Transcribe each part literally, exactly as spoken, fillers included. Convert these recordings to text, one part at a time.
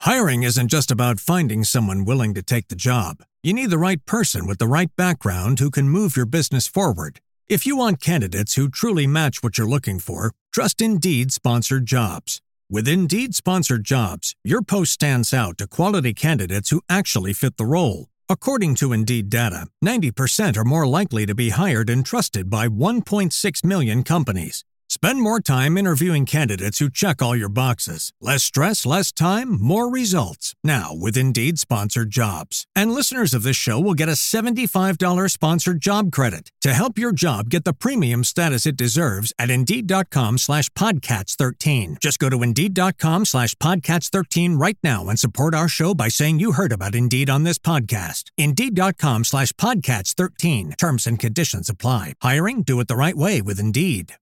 Hiring isn't just about finding someone willing to take the job. You need the right person with the right background who can move your business forward. If you want candidates who truly match what you're looking for, trust Indeed-sponsored jobs. With Indeed-sponsored jobs, your post stands out to quality candidates who actually fit the role. According to Indeed data, ninety percent are more likely to be hired and trusted by one point six million companies. Spend more time interviewing candidates who check all your boxes. Less stress, less time, more results. Now, with Indeed-sponsored jobs. And listeners of this show will get a seventy-five dollars sponsored job credit to help your job get the premium status it deserves at Indeed.com slash Podcats 13. Just go to Indeed.com slash Podcats 13 right now and support our show by saying you heard about Indeed on this podcast. Indeed.com slash Podcats 13. Terms and conditions apply. Hiring? Do it the right way with Indeed.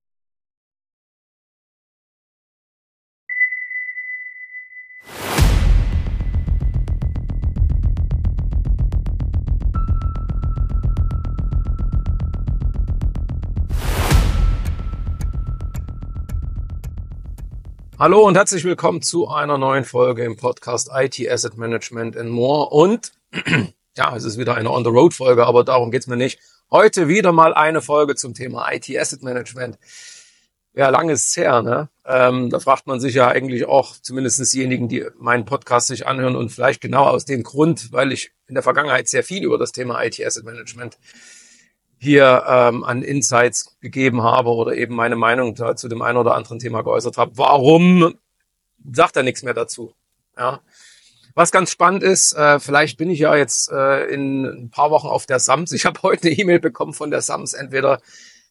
Hallo und herzlich willkommen zu einer neuen Folge im Podcast I T Asset Management and More. Und ja, es ist wieder eine On-the-Road-Folge, aber darum geht's mir nicht. Heute wieder mal eine Folge zum Thema I T Asset Management. Ja, lange ist es her, ne? Ähm, da fragt man sich ja eigentlich auch, zumindest diejenigen, die meinen Podcast sich anhören und vielleicht genau aus dem Grund, weil ich in der Vergangenheit sehr viel über das Thema I T Asset Management hier ähm, an Insights gegeben habe oder eben meine Meinung da zu dem einen oder anderen Thema geäußert habe. Warum sagt er nichts mehr dazu? Ja. Was ganz spannend ist, äh, vielleicht bin ich ja jetzt äh, in ein paar Wochen auf der S A M S. Ich habe heute eine E-Mail bekommen von der S A M S. Entweder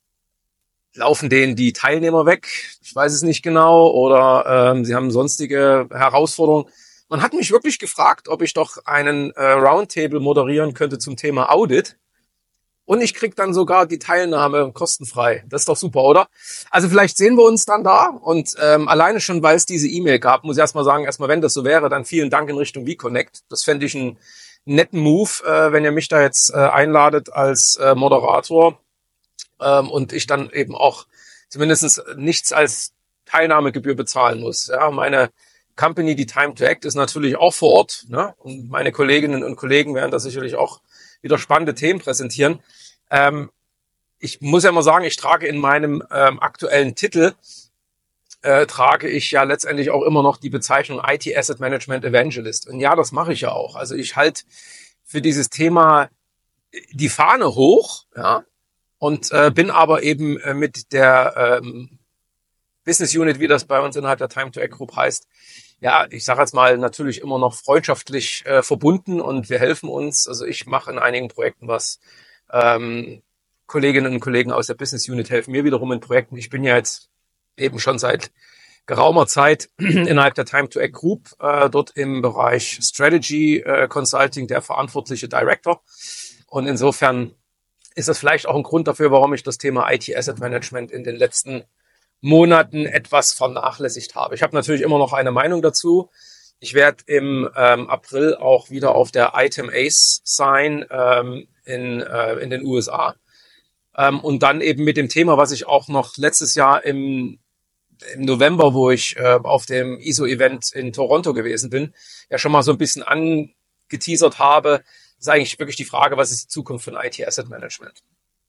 laufen denen die Teilnehmer weg, ich weiß es nicht genau, oder ähm, sie haben sonstige Herausforderungen. Man hat mich wirklich gefragt, ob ich doch einen äh, Roundtable moderieren könnte zum Thema Audit. Und ich krieg dann sogar die Teilnahme kostenfrei. Das ist doch super, oder? Also vielleicht sehen wir uns dann da. Und ähm, alleine schon, weil es diese E-Mail gab, muss ich erstmal sagen, erstmal, wenn das so wäre, dann vielen Dank in Richtung VConnect. Das fände ich einen netten Move, äh, wenn ihr mich da jetzt äh, einladet als äh, Moderator ähm, und ich dann eben auch zumindest nichts als Teilnahmegebühr bezahlen muss. Ja, meine Company, die Time to Act, ist natürlich auch vor Ort, ne? Und meine Kolleginnen und Kollegen werden da sicherlich auch wieder spannende Themen präsentieren. Ähm, ich muss ja mal sagen, ich trage in meinem ähm, aktuellen Titel, äh, trage ich ja letztendlich auch immer noch die Bezeichnung I T Asset Management Evangelist. Und ja, das mache ich ja auch. Also ich halte für dieses Thema die Fahne hoch, ja, und äh, bin aber eben äh, mit der ähm, Business Unit, wie das bei uns innerhalb der Time to Act Group heißt, ja, ich sage jetzt mal, natürlich immer noch freundschaftlich äh, verbunden und wir helfen uns. Also ich mache in einigen Projekten was. Ähm, Kolleginnen und Kollegen aus der Business Unit helfen mir wiederum in Projekten. Ich bin ja jetzt eben schon seit geraumer Zeit innerhalb der Time to Act Group äh, dort im Bereich Strategy äh, Consulting der verantwortliche Director. Und insofern ist das vielleicht auch ein Grund dafür, warum ich das Thema I T Asset Management in den letzten Monaten etwas vernachlässigt habe. Ich habe natürlich immer noch eine Meinung dazu. Ich werde im ähm, April auch wieder auf der Item Ace sein ähm, in, äh, in den U S A. Ähm, und dann eben mit dem Thema, was ich auch noch letztes Jahr im, im November, wo ich äh, auf dem I S O-Event in Toronto gewesen bin, ja schon mal so ein bisschen angeteasert habe, ist eigentlich wirklich die Frage, was ist die Zukunft von I T Asset Management?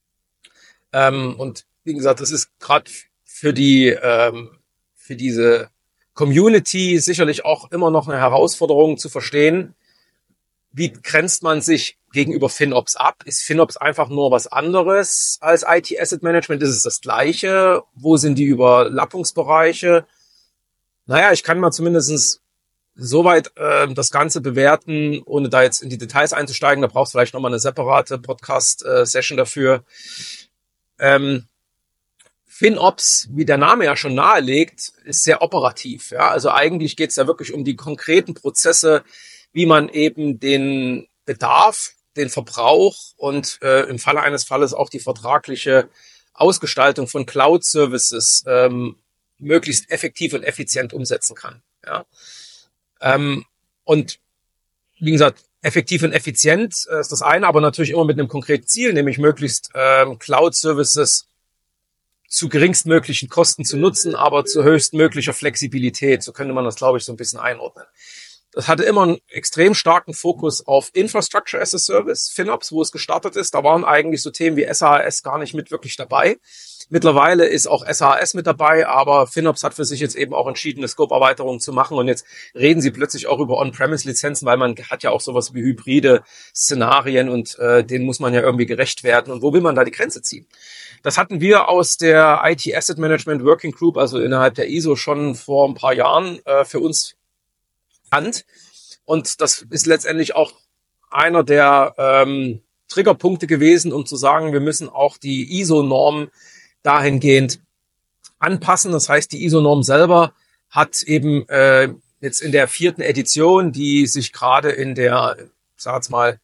Ähm, und wie gesagt, das ist gerade für die ähm, für diese Community sicherlich auch immer noch eine Herausforderung zu verstehen, wie grenzt man sich gegenüber FinOps ab? Ist FinOps einfach nur was anderes als I T Asset Management? Ist es das Gleiche? Wo sind die Überlappungsbereiche? Naja, ich kann mal zumindest soweit äh, das Ganze bewerten, ohne da jetzt in die Details einzusteigen. Da braucht es vielleicht nochmal eine separate Podcast-Session dafür. Ähm, FinOps, wie der Name ja schon nahelegt, ist sehr operativ. Ja, also eigentlich geht es ja wirklich um die konkreten Prozesse, wie man eben den Bedarf, den Verbrauch und äh, im Falle eines Falles auch die vertragliche Ausgestaltung von Cloud-Services ähm, möglichst effektiv und effizient umsetzen kann. Ja, ähm, und wie gesagt, effektiv und effizient äh, ist das eine, aber natürlich immer mit einem konkreten Ziel, nämlich möglichst ähm, Cloud-Services zu geringstmöglichen Kosten zu nutzen, aber zu höchstmöglicher Flexibilität. So könnte man das, glaube ich, so ein bisschen einordnen. Das hatte immer einen extrem starken Fokus auf Infrastructure as a Service, FinOps, wo es gestartet ist. Da waren eigentlich so Themen wie S A S gar nicht mit wirklich dabei. Mittlerweile ist auch S A S mit dabei, aber FinOps hat für sich jetzt eben auch entschieden, eine Scope-Erweiterung zu machen. Und jetzt reden sie plötzlich auch über On-Premise-Lizenzen, weil man hat ja auch sowas wie hybride Szenarien und äh, denen muss man ja irgendwie gerecht werden. Und wo will man da die Grenze ziehen? Das hatten wir aus der I T Asset Management Working Group, also innerhalb der I S O, schon vor ein paar Jahren äh, für uns an. Und das ist letztendlich auch einer der ähm, Triggerpunkte gewesen, um zu sagen, wir müssen auch die I S O-Norm dahingehend anpassen. Das heißt, die I S O-Norm selber hat eben äh, jetzt in der vierten Edition, die sich gerade in der, ich sag jetzt mal,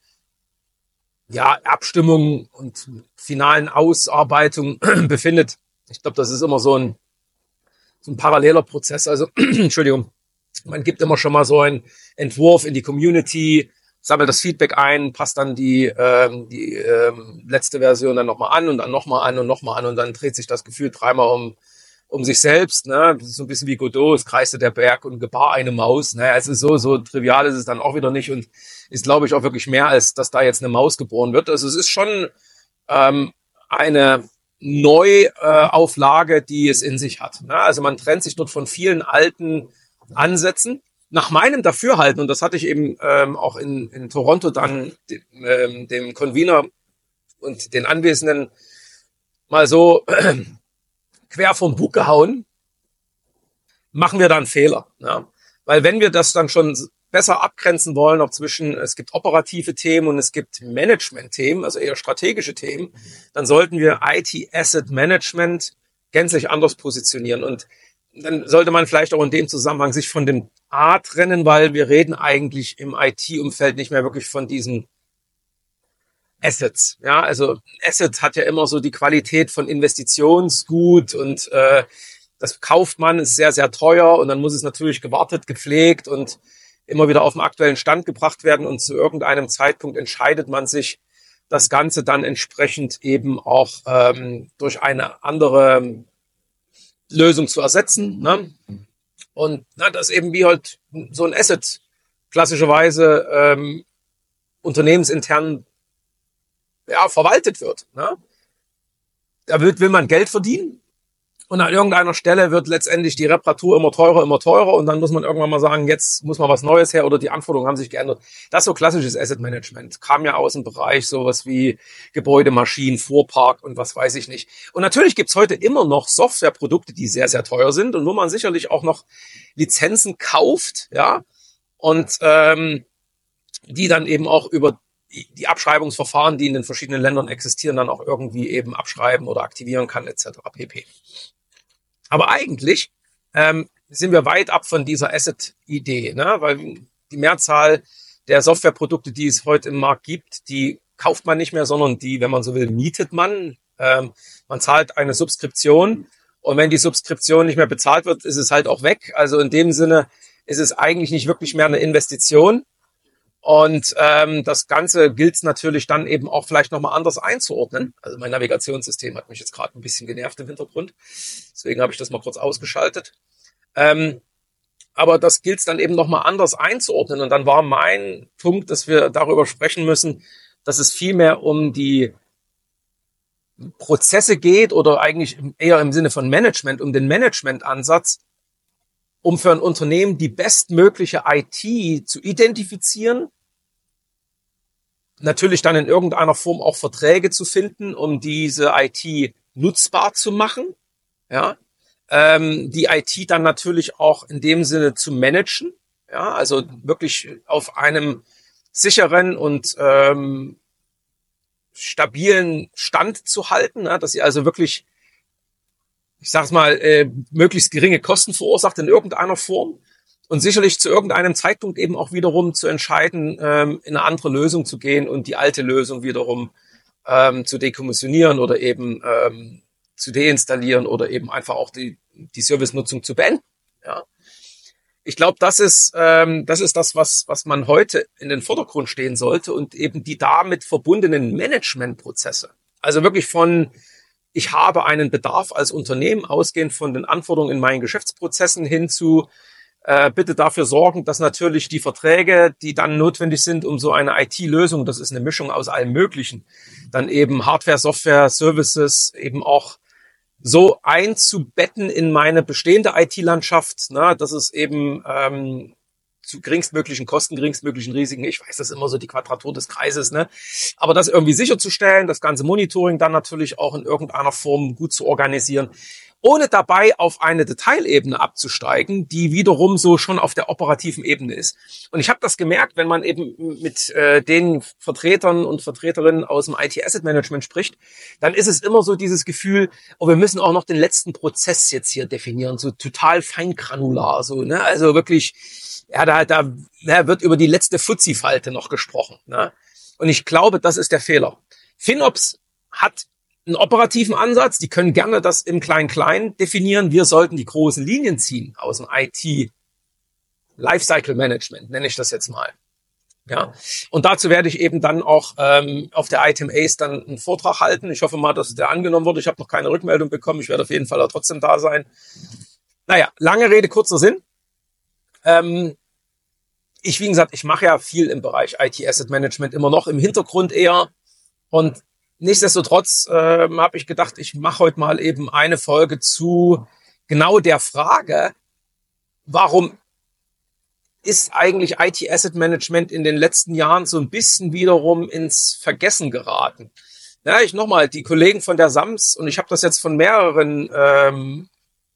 ja, Abstimmung und finalen Ausarbeitung befindet. Ich glaube, das ist immer so ein, so ein paralleler Prozess. Also, Entschuldigung, man gibt immer schon mal so einen Entwurf in die Community, sammelt das Feedback ein, passt dann die, ähm, die ähm, letzte Version dann nochmal an und dann nochmal an und nochmal an und dann dreht sich das Gefühl dreimal um, um sich selbst. Ne? Das ist so ein bisschen wie Godot, es kreiste der Berg und gebar eine Maus. Ne? Also so, so trivial ist es dann auch wieder nicht und ist, glaube ich, auch wirklich mehr, als dass da jetzt eine Maus geboren wird. Also es ist schon ähm, eine Neuauflage, äh, die es in sich hat. Ne? Also man trennt sich dort von vielen alten Ansätzen. Nach meinem Dafürhalten, und das hatte ich eben ähm, auch in, in Toronto dann dem, ähm, dem Convener und den Anwesenden mal so äh, quer vom Bug gehauen, machen wir da einen Fehler. Ja? Weil wenn wir das dann schon besser abgrenzen wollen, auch zwischen, es gibt operative Themen und es gibt Management-Themen, also eher strategische Themen, dann sollten wir I T Asset Management gänzlich anders positionieren. Und dann sollte man vielleicht auch in dem Zusammenhang sich von dem A trennen, weil wir reden eigentlich im I T-Umfeld nicht mehr wirklich von diesen Assets. Ja, also Asset hat ja immer so die Qualität von Investitionsgut und äh, das kauft man, ist sehr, sehr teuer und dann muss es natürlich gewartet, gepflegt und immer wieder auf den aktuellen Stand gebracht werden und zu irgendeinem Zeitpunkt entscheidet man sich, das Ganze dann entsprechend eben auch ähm, durch eine andere Lösung zu ersetzen. Ne? Und na, das eben wie halt so ein Asset klassischerweise ähm, unternehmensintern ja, verwaltet wird. Ne? Da will, will man Geld verdienen und an irgendeiner Stelle wird letztendlich die Reparatur immer teurer, immer teurer und dann muss man irgendwann mal sagen, jetzt muss mal was Neues her oder die Anforderungen haben sich geändert. Das ist so klassisches Asset Management. Kam ja aus dem Bereich sowas wie Gebäude, Maschinen, Fuhrpark und was weiß ich nicht. Und natürlich gibt's heute immer noch Softwareprodukte, die sehr, sehr teuer sind und wo man sicherlich auch noch Lizenzen kauft, ja, und ähm, die dann eben auch über die Abschreibungsverfahren, die in den verschiedenen Ländern existieren, dann auch irgendwie eben abschreiben oder aktivieren kann, et cetera pp. Aber eigentlich ähm, sind wir weit ab von dieser Asset-Idee, ne? Weil die Mehrzahl der Softwareprodukte, die es heute im Markt gibt, die kauft man nicht mehr, sondern die, wenn man so will, mietet man. Ähm, man zahlt eine Subskription und wenn die Subskription nicht mehr bezahlt wird, ist es halt auch weg. Also in dem Sinne ist es eigentlich nicht wirklich mehr eine Investition. Und ähm, das Ganze gilt es natürlich dann eben auch vielleicht nochmal anders einzuordnen. Also mein Navigationssystem hat mich jetzt gerade ein bisschen genervt im Hintergrund. Deswegen habe ich das mal kurz ausgeschaltet. Ähm, aber das gilt es dann eben nochmal anders einzuordnen. Und dann war mein Punkt, dass wir darüber sprechen müssen, dass es vielmehr um die Prozesse geht oder eigentlich eher im Sinne von Management, um den Managementansatz, um für ein Unternehmen die bestmögliche I T zu identifizieren, natürlich dann in irgendeiner Form auch Verträge zu finden, um diese I T nutzbar zu machen, ja, ähm, die I T dann natürlich auch in dem Sinne zu managen, ja, also wirklich auf einem sicheren und ähm, stabilen Stand zu halten, ja, dass sie also wirklich, ich sag's mal, äh, möglichst geringe Kosten verursacht in irgendeiner Form und sicherlich zu irgendeinem Zeitpunkt eben auch wiederum zu entscheiden, ähm, in eine andere Lösung zu gehen und die alte Lösung wiederum ähm, zu dekommissionieren oder eben ähm, zu deinstallieren oder eben einfach auch die, die Servicenutzung zu beenden. Ja. Ich glaube, das ist ähm, das ist das, was was man heute in den Vordergrund stehen sollte und eben die damit verbundenen Managementprozesse. Also wirklich von ich habe einen Bedarf als Unternehmen, ausgehend von den Anforderungen in meinen Geschäftsprozessen hin zu, äh, bitte dafür sorgen, dass natürlich die Verträge, die dann notwendig sind, um so eine I T-Lösung, das ist eine Mischung aus allem Möglichen, dann eben Hardware, Software, Services eben auch so einzubetten in meine bestehende I T-Landschaft, ne, dass es eben ähm, zu geringstmöglichen Kosten, geringstmöglichen Risiken, ich weiß, das ist immer so die Quadratur des Kreises, ne, aber das irgendwie sicherzustellen, das ganze Monitoring dann natürlich auch in irgendeiner Form gut zu organisieren, ohne dabei auf eine Detailebene abzusteigen, die wiederum so schon auf der operativen Ebene ist. Und ich habe das gemerkt, wenn man eben mit äh, den Vertretern und Vertreterinnen aus dem I T Asset Management spricht, dann ist es immer so dieses Gefühl, oh, wir müssen auch noch den letzten Prozess jetzt hier definieren, so total feingranular, so, ne, also wirklich, ja, da, da, da wird über die letzte Fuzzi-Falte noch gesprochen, ne. Und ich glaube, das ist der Fehler. FinOps hat einen operativen Ansatz, die können gerne das im Klein-Klein definieren. Wir sollten die großen Linien ziehen aus dem I T Lifecycle Management, nenne ich das jetzt mal. Ja, und dazu werde ich eben dann auch ähm, auf der Item Ace dann einen Vortrag halten. Ich hoffe mal, dass der angenommen wurde. Ich habe noch keine Rückmeldung bekommen. Ich werde auf jeden Fall auch trotzdem da sein. Naja, lange Rede, kurzer Sinn. Ähm, ich, wie gesagt, ich mache ja viel im Bereich I T Asset Management, immer noch im Hintergrund eher. Und nichtsdestotrotz äh, habe ich gedacht, ich mache heute mal eben eine Folge zu genau der Frage, warum ist eigentlich I T Asset Management in den letzten Jahren so ein bisschen wiederum ins Vergessen geraten. Ja, ich nochmal, die Kollegen von der SAMS, und ich habe das jetzt von mehreren ähm,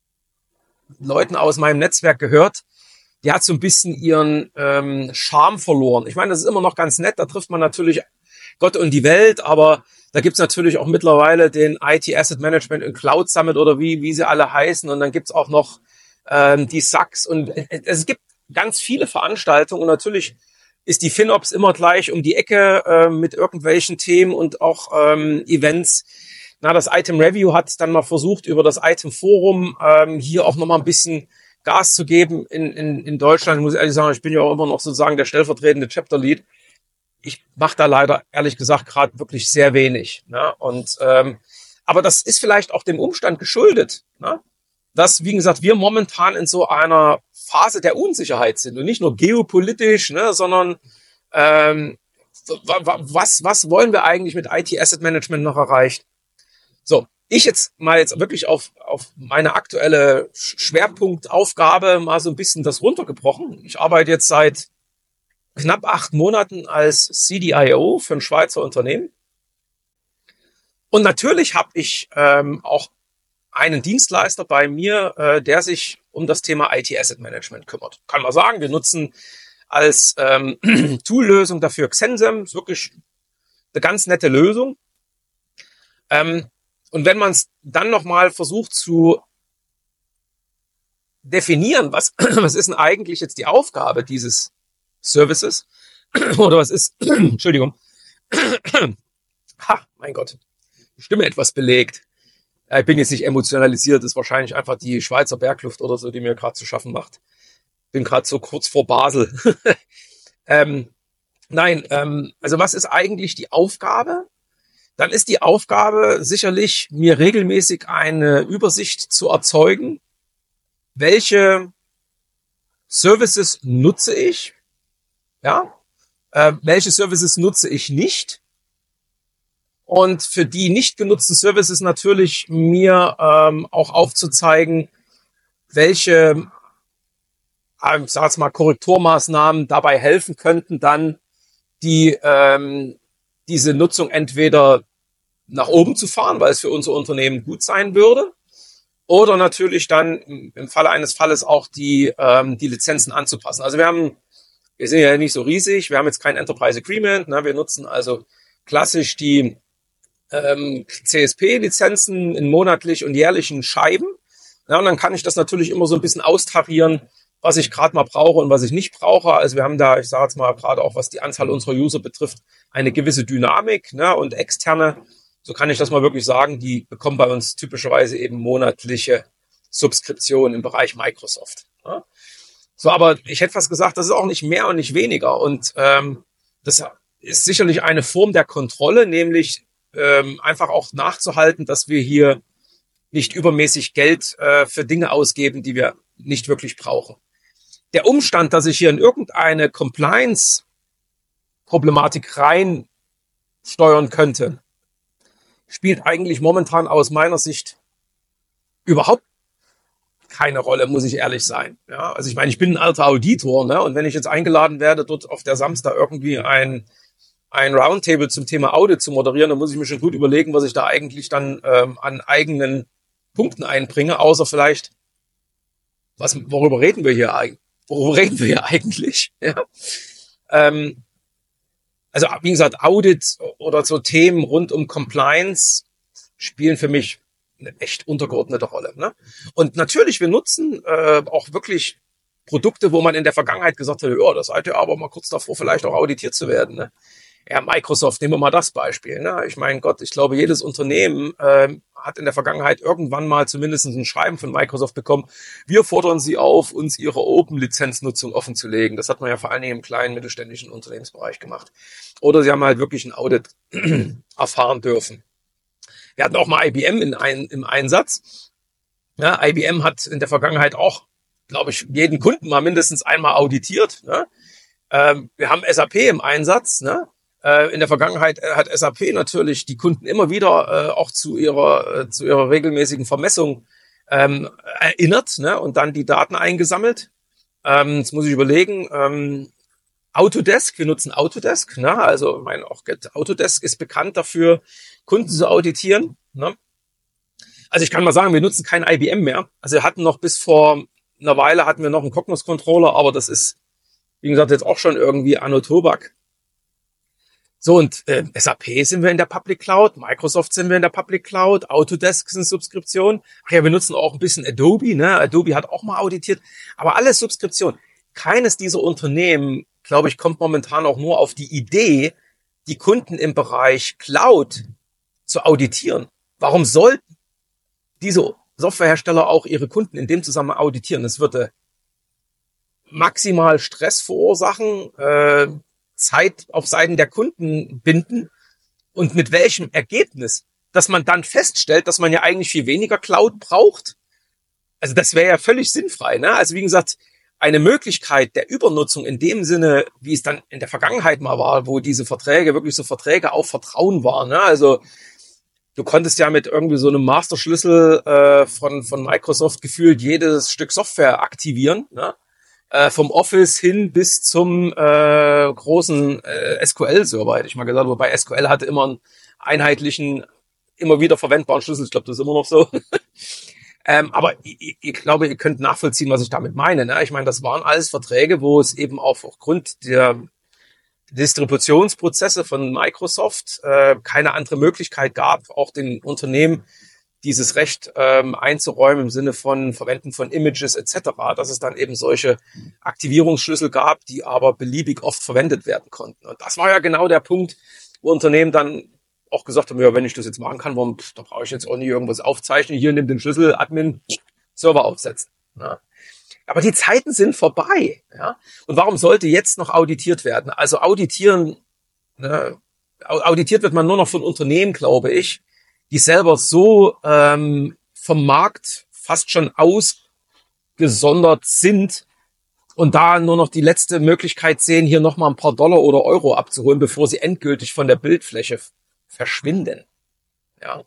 Leuten aus meinem Netzwerk gehört, die hat so ein bisschen ihren ähm, Charme verloren. Ich meine, das ist immer noch ganz nett, da trifft man natürlich Gott und die Welt, aber da gibt's natürlich auch mittlerweile den I T Asset Management und Cloud Summit oder wie wie sie alle heißen, und dann gibt's auch noch ähm, die S A Cs, und es gibt ganz viele Veranstaltungen, und natürlich ist die FinOps immer gleich um die Ecke äh, mit irgendwelchen Themen und auch ähm, Events. Na, das Item Review hat dann mal versucht, über das Item Forum ähm, hier auch nochmal ein bisschen Gas zu geben in, in, in Deutschland. Ich muss ehrlich sagen, ich bin ja auch immer noch sozusagen der stellvertretende Chapter Lead. Ich mache da leider, ehrlich gesagt, gerade wirklich sehr wenig. Ne? Und ähm, aber das ist vielleicht auch dem Umstand geschuldet, ne? Dass, wie gesagt, wir momentan in so einer Phase der Unsicherheit sind. Und nicht nur geopolitisch, ne, sondern ähm, was, was wollen wir eigentlich mit I T Asset Management noch erreichen? So, ich jetzt mal jetzt wirklich auf, auf meine aktuelle Schwerpunktaufgabe mal so ein bisschen das runtergebrochen. Ich arbeite jetzt seit knapp acht Monaten als C D I O für ein Schweizer Unternehmen. Und natürlich habe ich ähm, auch einen Dienstleister bei mir, äh, der sich um das Thema I T Asset Management kümmert. Kann man sagen, wir nutzen als ähm, Tool-Lösung dafür Xensem. Ist wirklich eine ganz nette Lösung. Ähm, und wenn man es dann nochmal versucht zu definieren, was, was ist denn eigentlich jetzt die Aufgabe dieses Services? Oder was ist, Entschuldigung, ha, mein Gott, die Stimme etwas belegt. Ich bin jetzt nicht emotionalisiert, ist wahrscheinlich einfach die Schweizer Bergluft oder so, die mir gerade zu schaffen macht. Bin gerade so kurz vor Basel. ähm, nein, ähm, also was ist eigentlich die Aufgabe? Dann ist die Aufgabe sicherlich, mir regelmäßig eine Übersicht zu erzeugen, welche Services nutze ich, ja, äh, welche Services nutze ich nicht. Und für die nicht genutzten Services natürlich mir ähm, auch aufzuzeigen, welche, äh, ich sage jetzt mal, Korrekturmaßnahmen dabei helfen könnten, dann die ähm, diese Nutzung entweder nach oben zu fahren, weil es für unser Unternehmen gut sein würde, oder natürlich dann im Falle eines Falles auch die ähm, die Lizenzen anzupassen. Also wir haben, wir sind ja nicht so riesig, wir haben jetzt kein Enterprise Agreement, ne, wir nutzen also klassisch die Ähm, C S P-Lizenzen in monatlich und jährlichen Scheiben. Ja, und dann kann ich das natürlich immer so ein bisschen austarieren, was ich gerade mal brauche und was ich nicht brauche. Also wir haben da, ich sage jetzt mal gerade auch, was die Anzahl unserer User betrifft, eine gewisse Dynamik, ne, und externe, so kann ich das mal wirklich sagen, die bekommen bei uns typischerweise eben monatliche Subskriptionen im Bereich Microsoft. Ne. So, aber ich hätte fast gesagt, das ist auch nicht mehr und nicht weniger. Und ähm, das ist sicherlich eine Form der Kontrolle, nämlich Ähm, einfach auch nachzuhalten, dass wir hier nicht übermäßig Geld äh, für Dinge ausgeben, die wir nicht wirklich brauchen. der Umstand, dass ich hier in irgendeine Compliance-Problematik rein steuern könnte, spielt eigentlich momentan aus meiner Sicht überhaupt keine Rolle, muss ich ehrlich sein. Ja, also ich meine, ich bin ein alter Auditor, ne? Und wenn ich jetzt eingeladen werde, dort auf der Samstag irgendwie ein, ein Roundtable zum Thema Audit zu moderieren, dann muss ich mir schon gut überlegen, was ich da eigentlich dann ähm, an eigenen Punkten einbringe, außer vielleicht, was, worüber reden wir hier eigentlich? Worüber reden wir hier eigentlich? Ja. Ähm, also wie gesagt, Audit oder so Themen rund um Compliance spielen für mich eine echt untergeordnete Rolle. Ne? Und natürlich, wir nutzen äh, auch wirklich Produkte, wo man in der Vergangenheit gesagt hat, ja, das seid ihr aber mal kurz davor, vielleicht auch auditiert zu werden. Ne? Ja, Microsoft, nehmen wir mal das Beispiel. Ne? Ich meine, Gott, ich glaube, jedes Unternehmen äh, hat in der Vergangenheit irgendwann mal zumindest ein Schreiben von Microsoft bekommen. Wir fordern Sie auf, uns Ihre Open-Lizenznutzung offenzulegen. Das hat man ja vor allen Dingen im kleinen mittelständischen Unternehmensbereich gemacht. Oder Sie haben halt wirklich ein Audit erfahren dürfen. Wir hatten auch mal I B M in ein, im Einsatz. Ja, I B M hat in der Vergangenheit auch, glaube ich, jeden Kunden mal mindestens einmal auditiert. Ne? Ähm, wir haben S A P im Einsatz. Ne? Äh, in der Vergangenheit hat S A P natürlich die Kunden immer wieder äh, auch zu ihrer, äh, zu ihrer regelmäßigen Vermessung ähm, erinnert, ne? Und dann die Daten eingesammelt. Ähm, jetzt muss ich überlegen, ähm, Autodesk, wir nutzen Autodesk, ne? Also ich meine, auch Autodesk ist bekannt dafür, Kunden zu auditieren. Ne? Also ich kann mal sagen, wir nutzen kein I B M mehr. Also wir hatten noch bis vor einer Weile hatten wir noch einen Cognos Controller, aber das ist, wie gesagt, jetzt auch schon irgendwie Anno Tobak. So, und äh, S A P sind wir in der Public Cloud, Microsoft sind wir in der Public Cloud, Autodesk sind Subskription. Ach ja, wir nutzen auch ein bisschen Adobe, ne? Adobe hat auch mal auditiert, aber alles Subskription. Keines dieser Unternehmen, glaube ich, kommt momentan auch nur auf die Idee, die Kunden im Bereich Cloud zu auditieren. Warum sollten diese Softwarehersteller auch ihre Kunden in dem Zusammenhang auditieren? Das würde maximal Stress verursachen, äh, Zeit auf Seiten der Kunden binden und mit welchem Ergebnis, dass man dann feststellt, dass man ja eigentlich viel weniger Cloud braucht. Also das wäre ja völlig sinnfrei. Ne? Also wie gesagt, eine Möglichkeit der Übernutzung in dem Sinne, wie es dann in der Vergangenheit mal war, wo diese Verträge wirklich so Verträge auf Vertrauen waren. Ne? Also du konntest ja mit irgendwie so einem Masterschlüssel äh, von von Microsoft gefühlt jedes Stück Software aktivieren, ne? Äh, vom Office hin bis zum äh, großen äh, S Q L-Server, hätte ich mal gesagt. Wobei S Q L hatte immer einen einheitlichen, immer wieder verwendbaren Schlüssel. Ich glaube, das ist immer noch so. Ähm, aber ich, ich glaube, ihr könnt nachvollziehen, was ich damit meine. Ne? Ich meine, das waren alles Verträge, wo es eben auch aufgrund der Distributionsprozesse von Microsoft äh, keine andere Möglichkeit gab, auch den Unternehmen dieses Recht ähm, einzuräumen im Sinne von Verwenden von Images et cetera, dass es dann eben solche Aktivierungsschlüssel gab, die aber beliebig oft verwendet werden konnten. Und das war ja genau der Punkt, wo Unternehmen dann auch gesagt haben, ja, wenn ich das jetzt machen kann, warum, pff, da brauche ich jetzt auch nicht irgendwas aufzeichnen. Hier, nimm den Schlüssel, Admin, Server aufsetzen. Ja. Aber die Zeiten sind vorbei. Ja. Und warum sollte jetzt noch auditiert werden? Also auditieren, ne, auditiert wird man nur noch von Unternehmen, glaube ich, die selber so ähm, vom Markt fast schon ausgesondert sind und da nur noch die letzte Möglichkeit sehen, hier nochmal ein paar Dollar oder Euro abzuholen, bevor sie endgültig von der Bildfläche verschwinden. Ja,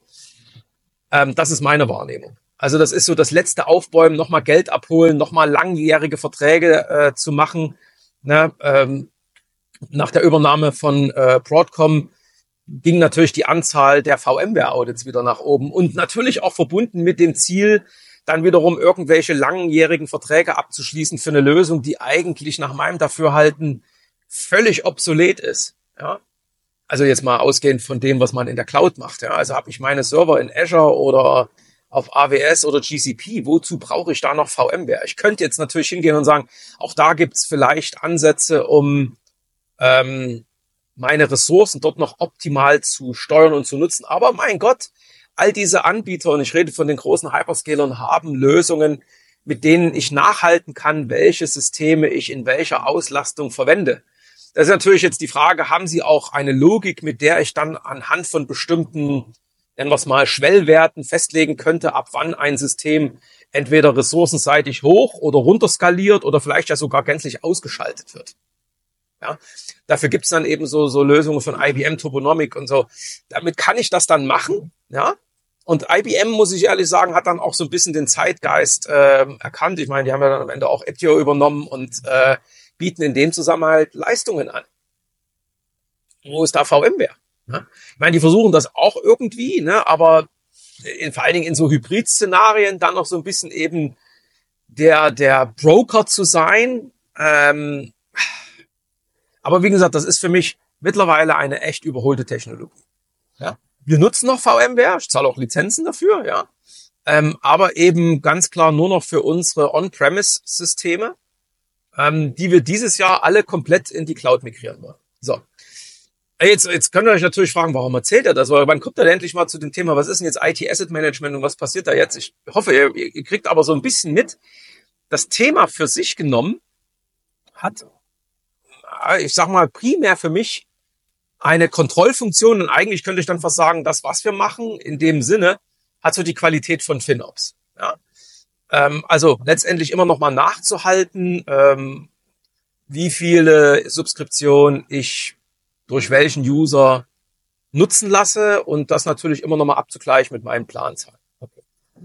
ähm, das ist meine Wahrnehmung. Also das ist so das letzte Aufbäumen, nochmal Geld abholen, nochmal langjährige Verträge äh, zu machen. Ne? Ähm, nach der Übernahme von äh, Broadcom ging natürlich die Anzahl der VMware-Audits wieder nach oben und natürlich auch verbunden mit dem Ziel, dann wiederum irgendwelche langjährigen Verträge abzuschließen für eine Lösung, die eigentlich nach meinem Dafürhalten völlig obsolet ist. Ja. Also jetzt mal ausgehend von dem, was man in der Cloud macht. Ja. Also habe ich meine Server in Azure oder auf A W S oder G C P. Wozu brauche ich da noch VMware? Ich könnte jetzt natürlich hingehen und sagen, auch da gibt's vielleicht Ansätze, um ähm, meine Ressourcen dort noch optimal zu steuern und zu nutzen. Aber mein Gott, all diese Anbieter, und ich rede von den großen Hyperscalern, haben Lösungen, mit denen ich nachhalten kann, welche Systeme ich in welcher Auslastung verwende. Das ist natürlich jetzt die Frage, haben Sie auch eine Logik, mit der ich dann anhand von bestimmten, nennen wir es mal, Schwellwerten festlegen könnte, ab wann ein System entweder ressourcenseitig hoch oder runter skaliert oder vielleicht ja sogar gänzlich ausgeschaltet wird. Ja, dafür gibt's dann eben so, so Lösungen von I B M, Turbonomic und so. Damit kann ich das dann machen, ja. Und I B M, muss ich ehrlich sagen, hat dann auch so ein bisschen den Zeitgeist äh, erkannt. Ich meine, die haben ja dann am Ende auch Etio übernommen und äh, bieten in dem Zusammenhang halt Leistungen an. Wo ist da VMware? Ja? Ich meine, die versuchen das auch irgendwie, ne, aber in, vor allen Dingen in so Hybrid-Szenarien dann noch so ein bisschen eben der der Broker zu sein. Ähm, aber wie gesagt, das ist für mich mittlerweile eine echt überholte Technologie. Ja? Wir nutzen noch VMware, ich zahle auch Lizenzen dafür, ja, ähm, aber eben ganz klar nur noch für unsere On-Premise-Systeme, ähm, die wir dieses Jahr alle komplett in die Cloud migrieren wollen. So. Jetzt, jetzt könnt ihr euch natürlich fragen, warum erzählt er das? Oder wann kommt er denn endlich mal zu dem Thema, was ist denn jetzt I T Asset Management und was passiert da jetzt? Ich hoffe, ihr, ihr kriegt aber so ein bisschen mit. Das Thema für sich genommen hat, ich sag mal, primär für mich eine Kontrollfunktion und eigentlich könnte ich dann fast sagen, das, was wir machen, in dem Sinne, hat so die Qualität von FinOps. Ja? Ähm, also letztendlich immer noch mal nachzuhalten, ähm, wie viele Subskriptionen ich durch welchen User nutzen lasse und das natürlich immer noch mal abzugleichen mit meinen Planzahlen. Okay.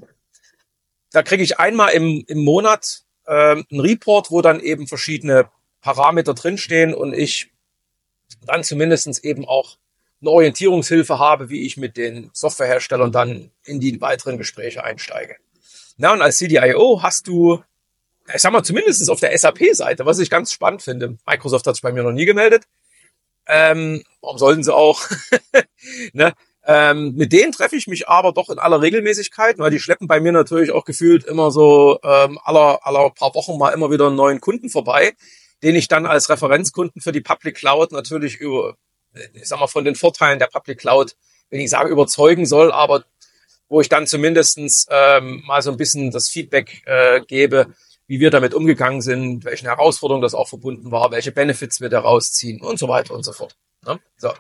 Da kriege ich einmal im, im Monat ähm, einen Report, wo dann eben verschiedene Parameter drinstehen und ich dann zumindestens eben auch eine Orientierungshilfe habe, wie ich mit den Softwareherstellern dann in die weiteren Gespräche einsteige. Na, und als C D I O hast du, ich sag mal, zumindest auf der S A P-Seite, was ich ganz spannend finde, Microsoft hat sich bei mir noch nie gemeldet, ähm, warum sollten sie auch, ne? Ähm, mit denen treffe ich mich aber doch in aller Regelmäßigkeit, weil die schleppen bei mir natürlich auch gefühlt immer so ähm, aller, aller paar Wochen mal immer wieder einen neuen Kunden vorbei, den ich dann als Referenzkunden für die Public Cloud natürlich über, ich sag mal, von den Vorteilen der Public Cloud, wenn ich sage, überzeugen soll, aber wo ich dann zumindestens ähm, mal so ein bisschen das Feedback äh, gebe, wie wir damit umgegangen sind, welchen Herausforderungen das auch verbunden war, welche Benefits wir daraus ziehen und so weiter und so fort. Ne? So.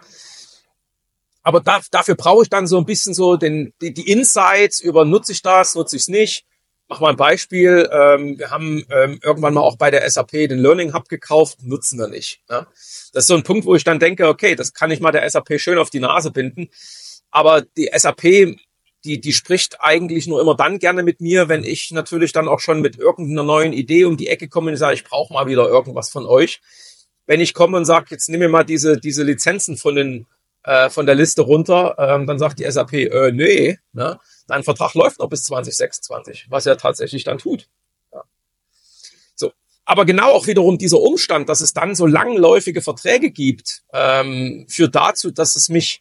Aber da, dafür brauche ich dann so ein bisschen so den, die, die Insights über, nutze ich das, nutze ich es nicht. Mach mal ein Beispiel. Ähm, wir haben ähm, irgendwann mal auch bei der S A P den Learning Hub gekauft, nutzen wir nicht. Ne? Das ist so ein Punkt, wo ich dann denke, okay, das kann ich mal der S A P schön auf die Nase binden. Aber die S A P, die, die spricht eigentlich nur immer dann gerne mit mir, wenn ich natürlich dann auch schon mit irgendeiner neuen Idee um die Ecke komme und sage, ich brauche mal wieder irgendwas von euch. Wenn ich komme und sage, jetzt nimm mir mal diese, diese Lizenzen von den äh, von der Liste runter, ähm, dann sagt die S A P, äh, nee, ne? Dein Vertrag läuft noch bis zwanzig sechsundzwanzig, was er tatsächlich dann tut. Ja. So, aber genau auch wiederum dieser Umstand, dass es dann so langläufige Verträge gibt, ähm, führt dazu, dass es mich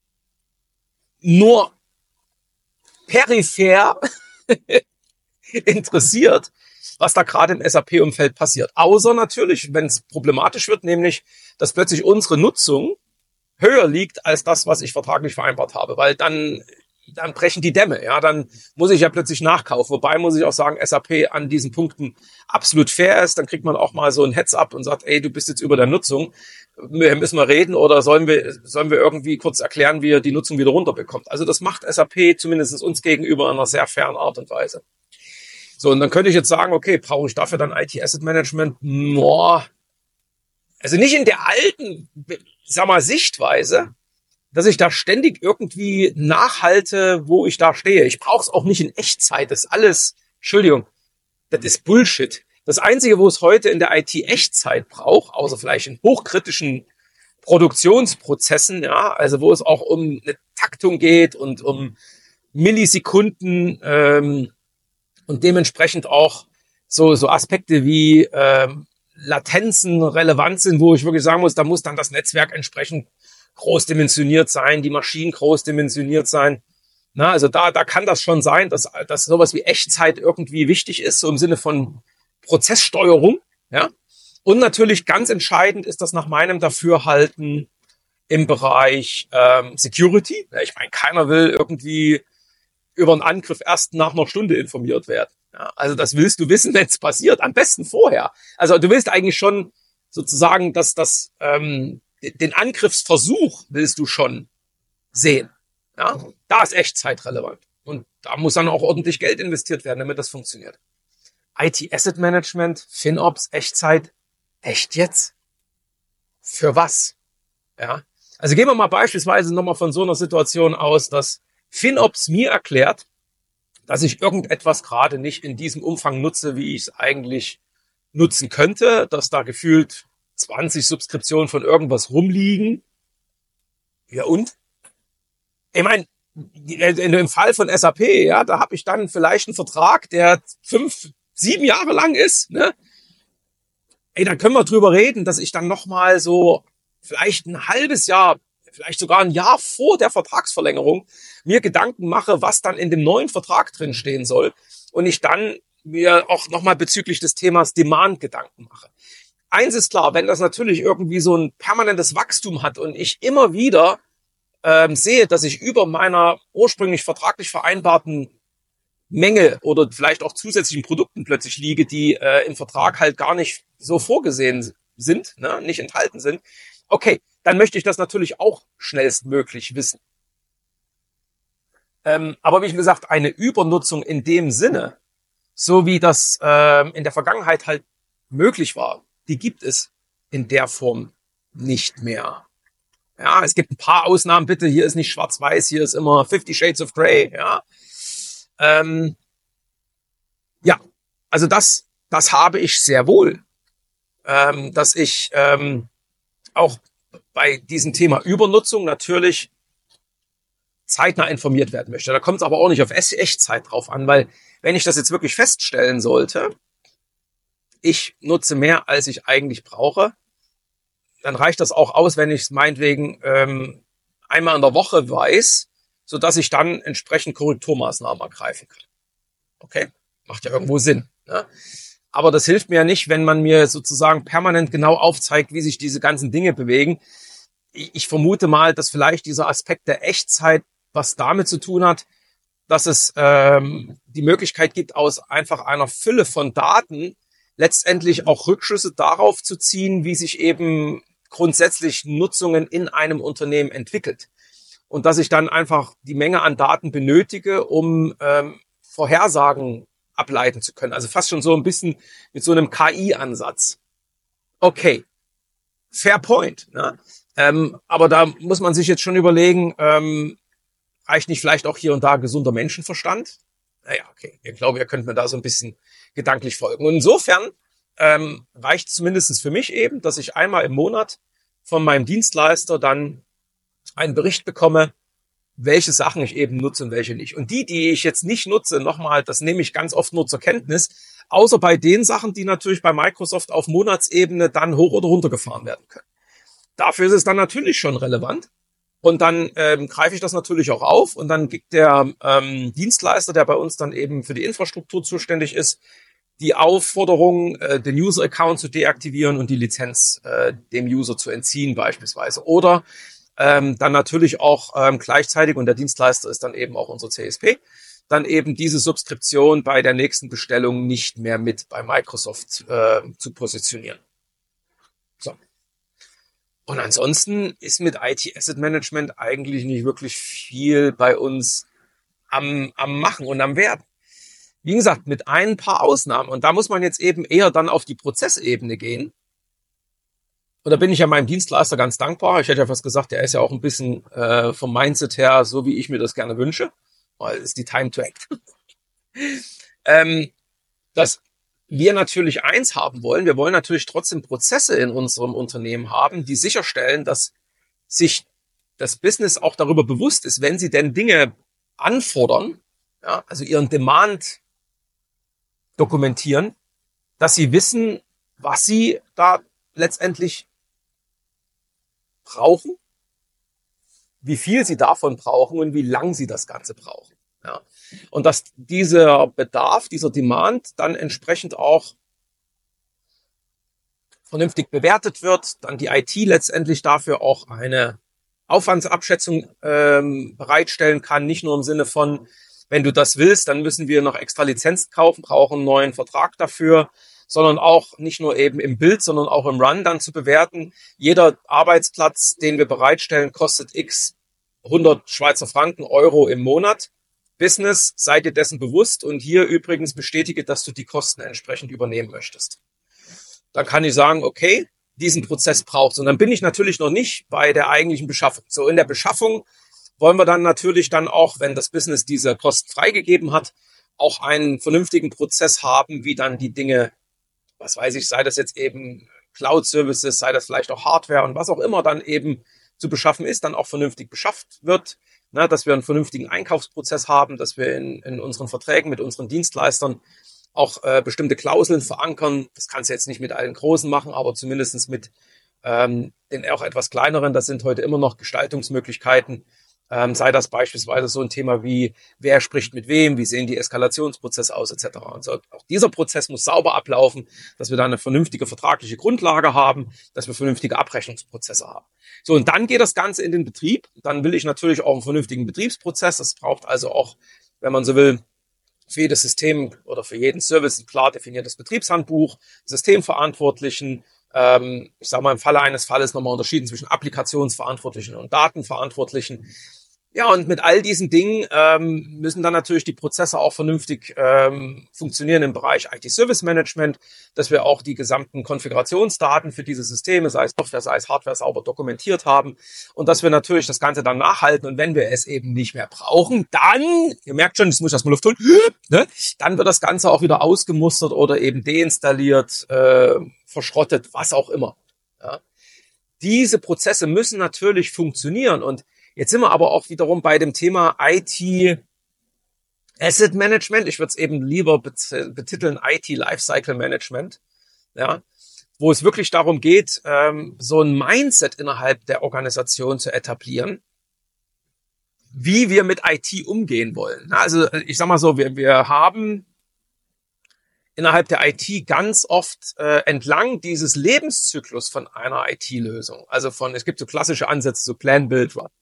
nur peripher interessiert, was da gerade im S A P-Umfeld passiert. Außer natürlich, wenn es problematisch wird, nämlich, dass plötzlich unsere Nutzung höher liegt als das, was ich vertraglich vereinbart habe, weil dann dann brechen die Dämme, ja, dann muss ich ja plötzlich nachkaufen. Wobei muss ich auch sagen, S A P an diesen Punkten absolut fair ist. Dann kriegt man auch mal so ein Heads-up und sagt, ey, du bist jetzt über der Nutzung, müssen wir reden oder sollen wir sollen wir irgendwie kurz erklären, wie ihr die Nutzung wieder runterbekommt. Also das macht S A P zumindest uns gegenüber in einer sehr fairen Art und Weise. So, und dann könnte ich jetzt sagen, okay, brauche ich dafür dann I T Asset Management? Boah. Also nicht in der alten, sag mal, Sichtweise, dass ich da ständig irgendwie nachhalte, wo ich da stehe. Ich brauche es auch nicht in Echtzeit. Das ist alles, Entschuldigung, das ist Bullshit. Das Einzige, wo es heute in der I T Echtzeit braucht, außer vielleicht in hochkritischen Produktionsprozessen, ja, also wo es auch um eine Taktung geht und um Millisekunden ähm, und dementsprechend auch so so Aspekte wie ähm, Latenzen relevant sind, wo ich wirklich sagen muss, da muss dann das Netzwerk entsprechend großdimensioniert sein, die Maschinen großdimensioniert sein. Na, also da, da kann das schon sein, dass, dass sowas wie Echtzeit irgendwie wichtig ist, so im Sinne von Prozesssteuerung, ja. Und natürlich ganz entscheidend ist das nach meinem Dafürhalten im Bereich ähm, Security. Ja, ich meine, keiner will irgendwie über einen Angriff erst nach einer Stunde informiert werden. Ja, also das willst du wissen, wenn es passiert, am besten vorher. Also du willst eigentlich schon sozusagen, dass das ähm, den Angriffsversuch willst du schon sehen. Ja, da ist Echtzeit relevant. Und da muss dann auch ordentlich Geld investiert werden, damit das funktioniert. I T Asset Management, FinOps, Echtzeit, echt jetzt? Für was? Ja. Also gehen wir mal beispielsweise nochmal von so einer Situation aus, dass FinOps mir erklärt, dass ich irgendetwas gerade nicht in diesem Umfang nutze, wie ich es eigentlich nutzen könnte, dass da gefühlt zwanzig Subskriptionen von irgendwas rumliegen. Ja und? Ich meine, im Fall von S A P, ja, da habe ich dann vielleicht einen Vertrag, der fünf, sieben Jahre lang ist, ne? Ey, da können wir drüber reden, dass ich dann nochmal so vielleicht ein halbes Jahr, vielleicht sogar ein Jahr vor der Vertragsverlängerung mir Gedanken mache, was dann in dem neuen Vertrag drin stehen soll und ich dann mir auch nochmal bezüglich des Themas Demand Gedanken mache. Eins ist klar, wenn das natürlich irgendwie so ein permanentes Wachstum hat und ich immer wieder ähm, sehe, dass ich über meiner ursprünglich vertraglich vereinbarten Menge oder vielleicht auch zusätzlichen Produkten plötzlich liege, die äh, im Vertrag halt gar nicht so vorgesehen sind, ne, nicht enthalten sind, okay, dann möchte ich das natürlich auch schnellstmöglich wissen. Ähm, aber wie gesagt, eine Übernutzung in dem Sinne, so wie das ähm, in der Vergangenheit halt möglich war, die gibt es in der Form nicht mehr. Ja, es gibt ein paar Ausnahmen, bitte, hier ist nicht schwarz-weiß, hier ist immer Fifty Shades of Grey, ja. Ähm, ja, also das, das habe ich sehr wohl, ähm, dass ich ähm, auch bei diesem Thema Übernutzung natürlich zeitnah informiert werden möchte. Da kommt es aber auch nicht auf Echtzeit drauf an, weil wenn ich das jetzt wirklich feststellen sollte, ich nutze mehr, als ich eigentlich brauche, dann reicht das auch aus, wenn ich es meinetwegen ähm, einmal in der Woche weiß, sodass ich dann entsprechend Korrekturmaßnahmen ergreifen kann. Okay, macht ja irgendwo Sinn. Ne? Aber das hilft mir ja nicht, wenn man mir sozusagen permanent genau aufzeigt, wie sich diese ganzen Dinge bewegen. Ich vermute mal, dass vielleicht dieser Aspekt der Echtzeit was damit zu tun hat, dass es ähm, die Möglichkeit gibt, aus einfach einer Fülle von Daten letztendlich auch Rückschlüsse darauf zu ziehen, wie sich eben grundsätzlich Nutzungen in einem Unternehmen entwickelt. Und dass ich dann einfach die Menge an Daten benötige, um ähm, Vorhersagen ableiten zu können. Also fast schon so ein bisschen mit so einem K I-Ansatz. Okay, fair point. Ne? Ähm, aber da muss man sich jetzt schon überlegen, ähm, reicht nicht vielleicht auch hier und da gesunder Menschenverstand? Naja, okay, ich glaube, ihr könnt mir da so ein bisschen gedanklich folgen. Und insofern ähm, reicht zumindest für mich eben, dass ich einmal im Monat von meinem Dienstleister dann einen Bericht bekomme, welche Sachen ich eben nutze und welche nicht. Und die, die ich jetzt nicht nutze, nochmal, das nehme ich ganz oft nur zur Kenntnis, außer bei den Sachen, die natürlich bei Microsoft auf Monatsebene dann hoch oder runter gefahren werden können. Dafür ist es dann natürlich schon relevant. Und dann ähm, greife ich das natürlich auch auf und dann gibt der ähm, Dienstleister, der bei uns dann eben für die Infrastruktur zuständig ist, die Aufforderung, äh, den User-Account zu deaktivieren und die Lizenz äh, dem User zu entziehen beispielsweise. Oder ähm, dann natürlich auch ähm, gleichzeitig, und der Dienstleister ist dann eben auch unser C S P, dann eben diese Subskription bei der nächsten Bestellung nicht mehr mit bei Microsoft äh, zu positionieren. So. Und ansonsten ist mit I T Asset Management eigentlich nicht wirklich viel bei uns am, am Machen und am Werden. Wie gesagt, mit ein paar Ausnahmen. Und da muss man jetzt eben eher dann auf die Prozessebene gehen. Und da bin ich ja meinem Dienstleister ganz dankbar. Ich hätte ja fast gesagt, der ist ja auch ein bisschen äh, vom Mindset her so, wie ich mir das gerne wünsche. Weil es ist die Time to Act. ähm, dass wir natürlich eins haben wollen. Wir wollen natürlich trotzdem Prozesse in unserem Unternehmen haben, die sicherstellen, dass sich das Business auch darüber bewusst ist, wenn sie denn Dinge anfordern, ja, also ihren Demand dokumentieren, dass sie wissen, was sie da letztendlich brauchen, wie viel sie davon brauchen und wie lang sie das Ganze brauchen. Ja. Und dass dieser Bedarf, dieser Demand dann entsprechend auch vernünftig bewertet wird, dann die I T letztendlich dafür auch eine Aufwandsabschätzung ähm, bereitstellen kann, nicht nur im Sinne von, wenn du das willst, dann müssen wir noch extra Lizenzen kaufen, brauchen einen neuen Vertrag dafür, sondern auch nicht nur eben im Bild, sondern auch im Run dann zu bewerten. Jeder Arbeitsplatz, den wir bereitstellen, kostet x hundert Schweizer Franken, Euro im Monat. Business, sei dir dessen bewusst und hier übrigens bestätige, dass du die Kosten entsprechend übernehmen möchtest. Dann kann ich sagen, okay, diesen Prozess braucht's. Und dann bin ich natürlich noch nicht bei der eigentlichen Beschaffung. So, in der Beschaffung wollen wir dann natürlich dann auch, wenn das Business diese Kosten freigegeben hat, auch einen vernünftigen Prozess haben, wie dann die Dinge, was weiß ich, sei das jetzt eben Cloud-Services, sei das vielleicht auch Hardware und was auch immer dann eben zu beschaffen ist, dann auch vernünftig beschafft wird, ne, dass wir einen vernünftigen Einkaufsprozess haben, dass wir in, in unseren Verträgen mit unseren Dienstleistern auch äh, bestimmte Klauseln verankern. Das kannst du jetzt nicht mit allen Großen machen, aber zumindest mit ähm, den auch etwas kleineren. Das sind heute immer noch Gestaltungsmöglichkeiten. Ähm, sei das beispielsweise so ein Thema wie, wer spricht mit wem, wie sehen die Eskalationsprozesse aus, et cetera. Und so, auch dieser Prozess muss sauber ablaufen, dass wir da eine vernünftige vertragliche Grundlage haben, dass wir vernünftige Abrechnungsprozesse haben. So, und dann geht das Ganze in den Betrieb. Dann will ich natürlich auch einen vernünftigen Betriebsprozess. Das braucht also auch, wenn man so will, für jedes System oder für jeden Service ein klar definiertes Betriebshandbuch, Systemverantwortlichen, ähm, ich sage mal im Falle eines Falles nochmal unterschieden zwischen Applikationsverantwortlichen und Datenverantwortlichen. Ja, und mit all diesen Dingen ähm, müssen dann natürlich die Prozesse auch vernünftig ähm, funktionieren im Bereich I T-Service-Management, dass wir auch die gesamten Konfigurationsdaten für diese Systeme, sei es Software, sei es Hardware, sauber dokumentiert haben und dass wir natürlich das Ganze dann nachhalten und wenn wir es eben nicht mehr brauchen, dann, ihr merkt schon, jetzt muss ich erstmal Luft holen, ne? Dann wird das Ganze auch wieder ausgemustert oder eben deinstalliert, äh, verschrottet, was auch immer. Ja? Diese Prozesse müssen natürlich funktionieren und jetzt sind wir aber auch wiederum bei dem Thema I T Asset Management. Ich würde es eben lieber betiteln I T Lifecycle Management, ja, wo es wirklich darum geht, ähm, so ein Mindset innerhalb der Organisation zu etablieren, wie wir mit I T umgehen wollen. Also ich sag mal so, wir, wir haben innerhalb der I T ganz oft äh, entlang dieses Lebenszyklus von einer I T-Lösung, also von, es gibt so klassische Ansätze, so Plan, Build, Run.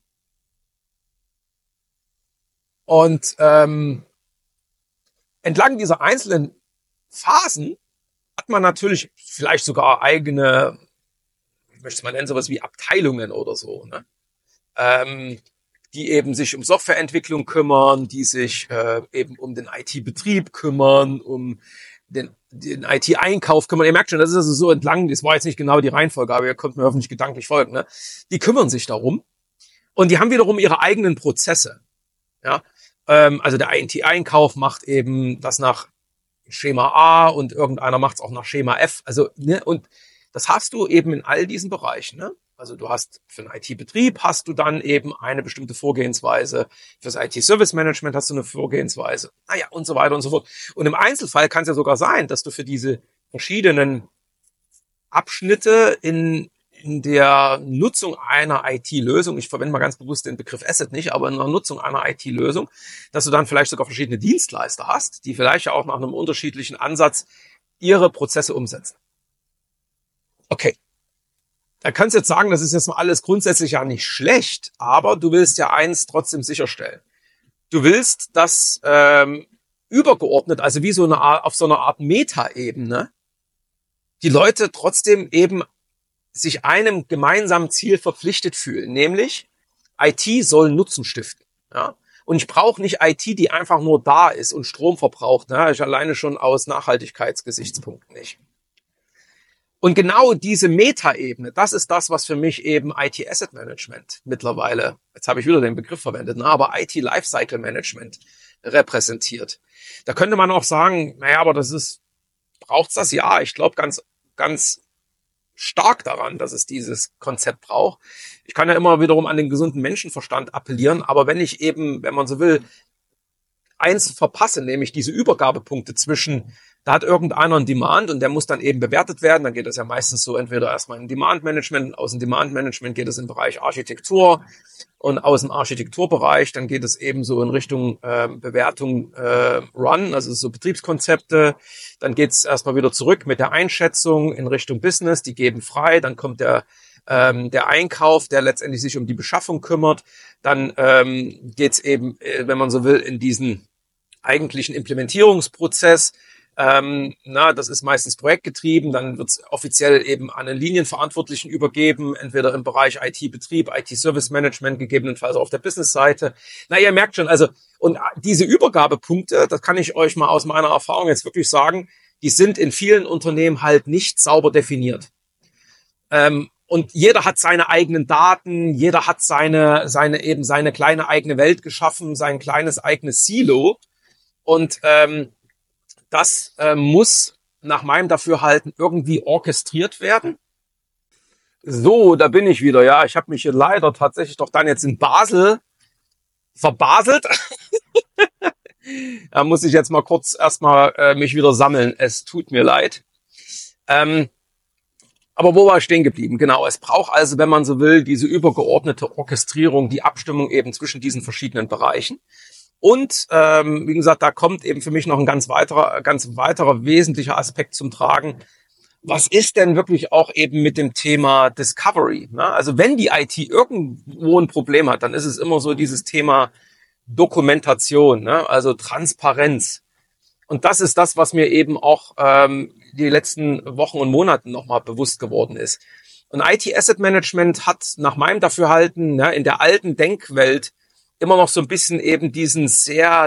Und ähm, entlang dieser einzelnen Phasen hat man natürlich vielleicht sogar eigene, ich möchte es mal nennen, sowas wie Abteilungen oder so, ne? ähm, die eben sich um Softwareentwicklung kümmern, die sich äh, eben um den I T-Betrieb kümmern, um den, den I T-Einkauf kümmern. Ihr merkt schon, das ist also so entlang, das war jetzt nicht genau die Reihenfolge, aber ihr könnt mir hoffentlich gedanklich folgen. Ne? Die kümmern sich darum und die haben wiederum ihre eigenen Prozesse. Ja, ähm, also der I T-Einkauf macht eben das nach Schema A und irgendeiner macht es auch nach Schema F. Also, ne, und das hast du eben in all diesen Bereichen. Ne? Also du hast für den I T-Betrieb hast du dann eben eine bestimmte Vorgehensweise. Fürs I T-Service-Management hast du eine Vorgehensweise. Naja, und so weiter und so fort. Und im Einzelfall kann es ja sogar sein, dass du für diese verschiedenen Abschnitte in in der Nutzung einer I T-Lösung, ich verwende mal ganz bewusst den Begriff Asset nicht, aber in der Nutzung einer I T-Lösung, dass du dann vielleicht sogar verschiedene Dienstleister hast, die vielleicht auch nach einem unterschiedlichen Ansatz ihre Prozesse umsetzen. Okay. Da kannst du jetzt sagen, das ist jetzt mal alles grundsätzlich ja nicht schlecht, aber du willst ja eins trotzdem sicherstellen. Du willst, dass ähm, übergeordnet, also wie so eine Art, auf so einer Art Meta-Ebene, die Leute trotzdem eben sich einem gemeinsamen Ziel verpflichtet fühlen, nämlich I T soll Nutzen stiften. Ja? Und ich brauche nicht I T, die einfach nur da ist und Strom verbraucht. Ne? Ich alleine schon aus Nachhaltigkeitsgesichtspunkten nicht. Und genau diese Meta-Ebene, das ist das, was für mich eben I T Asset Management mittlerweile, jetzt habe ich wieder den Begriff verwendet, ne? aber I T Lifecycle Management repräsentiert. Da könnte man auch sagen, naja, aber das ist, braucht's das? Ja, ich glaube ganz, ganz stark daran, dass es dieses Konzept braucht. Ich kann ja immer wiederum an den gesunden Menschenverstand appellieren, aber wenn ich eben, wenn man so will, eins verpasse, nämlich diese Übergabepunkte zwischen, da hat irgendeiner einen Demand und der muss dann eben bewertet werden, dann geht es ja meistens so entweder erstmal in Demand-Management, aus dem Demand-Management geht es im Bereich Architektur und aus dem Architekturbereich, dann geht es eben so in Richtung äh, Bewertung äh, Run, also so Betriebskonzepte, dann geht es erstmal wieder zurück mit der Einschätzung in Richtung Business, die geben frei, dann kommt der ähm, der Einkauf, der letztendlich sich um die Beschaffung kümmert, dann ähm, geht es eben, äh, wenn man so will, in diesen eigentlichen Implementierungsprozess, Ähm, na, das ist meistens projektgetrieben, dann wird es offiziell eben an einen Linienverantwortlichen übergeben, entweder im Bereich I T-Betrieb, I T-Service-Management, gegebenenfalls auf der Business-Seite. Na, ihr merkt schon, also, und diese Übergabepunkte, das kann ich euch mal aus meiner Erfahrung jetzt wirklich sagen, die sind in vielen Unternehmen halt nicht sauber definiert. Ähm, und jeder hat seine eigenen Daten, jeder hat seine, seine eben seine kleine eigene Welt geschaffen, sein kleines eigenes Silo. Und ähm, das äh, muss nach meinem Dafürhalten irgendwie orchestriert werden. So, da bin ich wieder. Ja, ich habe mich hier leider tatsächlich doch dann jetzt in Basel verbaselt. Da muss ich jetzt mal kurz erstmal äh, mich wieder sammeln. Es tut mir leid. Ähm, aber wo war ich stehen geblieben? Genau, es braucht also, wenn man so will, diese übergeordnete Orchestrierung, die Abstimmung eben zwischen diesen verschiedenen Bereichen. Und ähm, wie gesagt, da kommt eben für mich noch ein ganz weiterer, ganz weiterer wesentlicher Aspekt zum Tragen. Was ist denn wirklich auch eben mit dem Thema Discovery? Ne? Also wenn die I T irgendwo ein Problem hat, dann ist es immer so dieses Thema Dokumentation, ne? Also Transparenz. Und das ist das, was mir eben auch ähm, die letzten Wochen und Monaten nochmal bewusst geworden ist. Und I T Asset Management hat nach meinem Dafürhalten, ne, in der alten Denkwelt immer noch so ein bisschen eben diesen sehr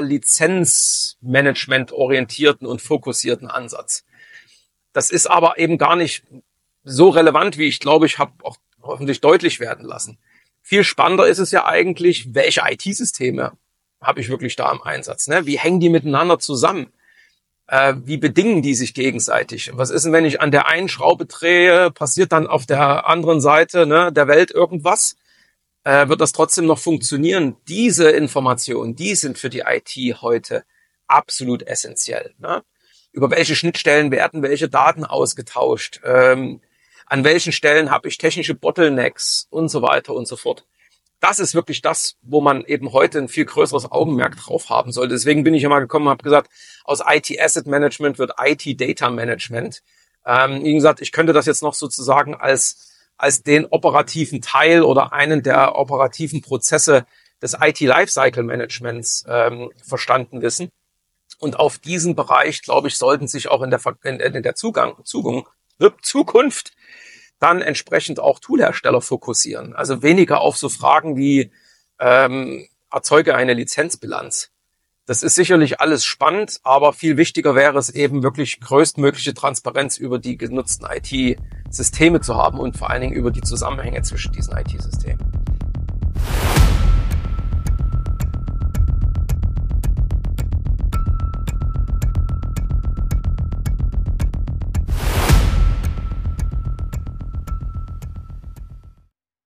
Lizenzmanagement-orientierten und fokussierten Ansatz. Das ist aber eben gar nicht so relevant, wie ich glaube, ich habe auch hoffentlich deutlich werden lassen. Viel spannender ist es ja eigentlich, welche I T-Systeme habe ich wirklich da im Einsatz? Ne? Wie hängen die miteinander zusammen? Äh, wie bedingen die sich gegenseitig? Was ist denn, wenn ich an der einen Schraube drehe, passiert dann auf der anderen Seite, ne, der Welt irgendwas? Äh, wird das trotzdem noch funktionieren? Diese Informationen, die sind für die I T heute absolut essentiell. Ne? Über welche Schnittstellen werden welche Daten ausgetauscht? Ähm, an welchen Stellen habe ich technische Bottlenecks und so weiter und so fort. Das ist wirklich das, wo man eben heute ein viel größeres Augenmerk drauf haben sollte. Deswegen bin ich ja mal gekommen und habe gesagt, aus I T Asset Management wird I T Data Management. Ähm, wie gesagt, ich könnte das jetzt noch sozusagen als als den operativen Teil oder einen der operativen Prozesse des I T Lifecycle Managements ähm, verstanden wissen. Und auf diesen Bereich, glaube ich, sollten sich auch in der, in, in der Zugang, Zugang, Zukunft dann entsprechend auch Toolhersteller fokussieren. Also weniger auf so Fragen wie ähm, erzeuge eine Lizenzbilanz. Das ist sicherlich alles spannend, aber viel wichtiger wäre es eben wirklich größtmögliche Transparenz über die genutzten I T-Systeme zu haben und vor allen Dingen über die Zusammenhänge zwischen diesen I T-Systemen.